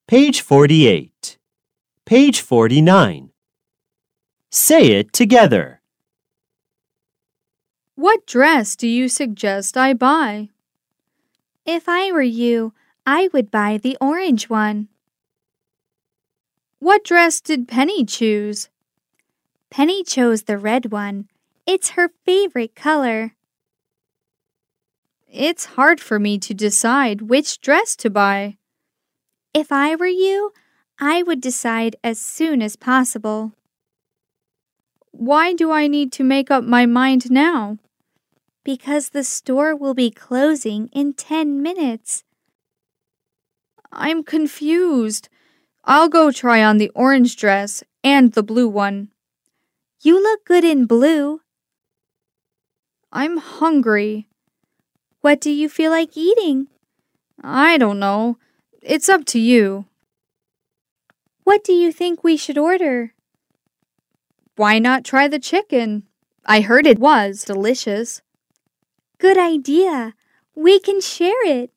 Page 48. Page 49. Say it together. What dress do you suggest I buy? If I were you, I would buy the orange one. What dress did Penny choose? Penny chose the red one. It's her favorite color. It's hard for me to decide which dress to buy. If I were you, I would decide as soon as possible. Why do I need to make up my mind now? Because the store will be closing in 10 minutes. I'm confused. I'll go try on the orange dress and the blue one. You look good in blue. I'm hungry. What do you feel like eating? I don't know. It's up to you. What do you think we should order? Why not try the chicken? I heard it was delicious. Good idea. We can share it.